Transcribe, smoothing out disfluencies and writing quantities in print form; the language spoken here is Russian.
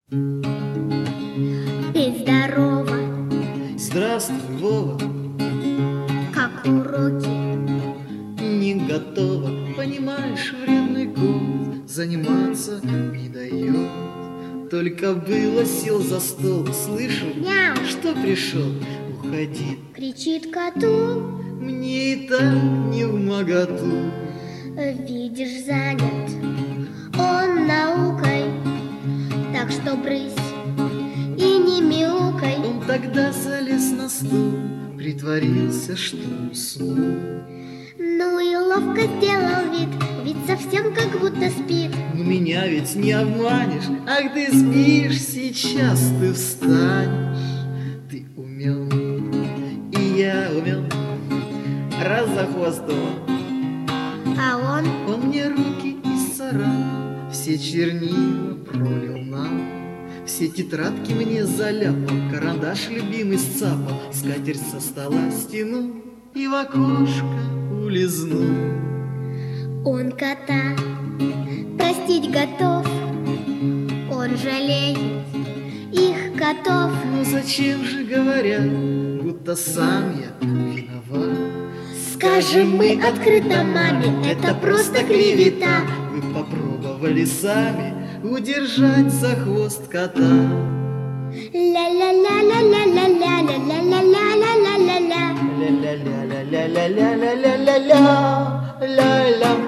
Ты здорова, Здравствуй, Вова, как уроки. не готова. Понимаешь, вредный кот заниматься не дает. Только было сел за стол, слышу, Мяу. что пришел, уходи. Кричит коту, Мне и так не вмоготу. видишь, занят он наукой, так что брысь и не мяукай. Он тогда залез на стул, притворился, что уснул. Ну и ловко сделал вид совсем как будто спит. Но меня ведь не обманешь, ах, ты спишь, сейчас ты встанешь. Ты умен, и я умен, раз за хвост он. А Он мне руки исцарапал, все чернила пролил нам, все тетрадки мне заляпал, карандаш любимый сцапал, скатерть со стола стянул и в окошко улизнул. он кота простить готов, он жалеет их котов. Ну зачем же говорят, будто сам я виноват? Скажем мы открыто маме, это просто клевета. Вы попробовали сами удержать за хвост кота. Ля-ля-ля-ля-ля-ля-ля-ля-ля-ля-ля-ля-ля. Ля-ля-ля-ля-ля-ля-ля-ля-ля-ля.